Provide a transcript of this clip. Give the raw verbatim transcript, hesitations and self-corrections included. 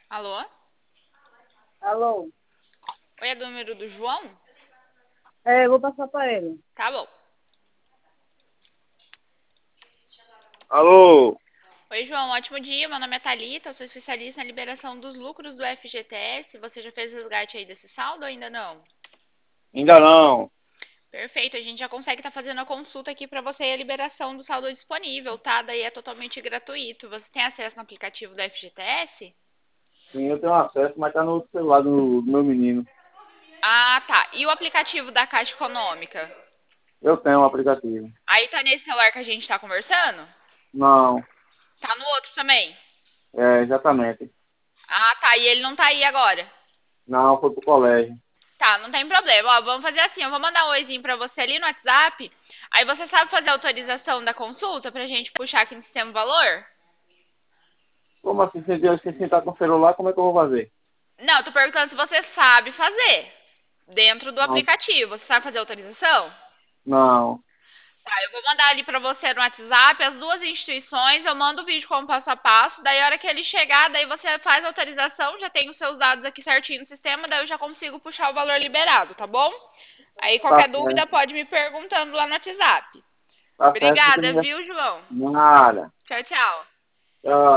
Alô? Alô? Oi, é do número do João? É, eu vou passar para ele. Tá bom. Alô? Oi, João, ótimo dia. Meu nome é Thalita, eu sou especialista na liberação dos lucros do F G T S. Você já fez o resgate aí desse saldo ou ainda não? Ainda não. Perfeito, a gente já consegue estar fazendo a consulta aqui para você e a liberação do saldo disponível, tá? Daí é totalmente gratuito. Você tem acesso no aplicativo do F G T S? Sim, eu tenho acesso, mas tá no celular do, do meu menino. Ah, tá. E o aplicativo da Caixa Econômica? Eu tenho um aplicativo. Aí tá nesse celular que a gente tá conversando? Não, Tá no outro também? é exatamente. Ah, tá. E ele não tá aí agora? Não, foi pro colégio. Tá, não tem problema. Ó, vamos fazer assim, eu vou mandar um oizinho pra você ali no WhatsApp. Aí você sabe fazer a autorização da consulta pra gente puxar aqui no sistema o valor? Como assim, se eu esqueci de estar com o celular, como é que eu vou fazer? Não, eu tô perguntando se você sabe fazer dentro do Não, aplicativo. Você sabe fazer a autorização? não. Tá, eu vou mandar ali pra você no WhatsApp as duas instituições, eu mando o vídeo como passo a passo, daí a hora que ele chegar, daí você faz a autorização, já tem os seus dados aqui certinho no sistema, daí eu já consigo puxar o valor liberado, tá bom? Aí Tá qualquer dúvida certo. pode me perguntando lá no WhatsApp. Tá certo, porque Obrigada, não é viu, João? nada. Tchau, tchau. Tchau.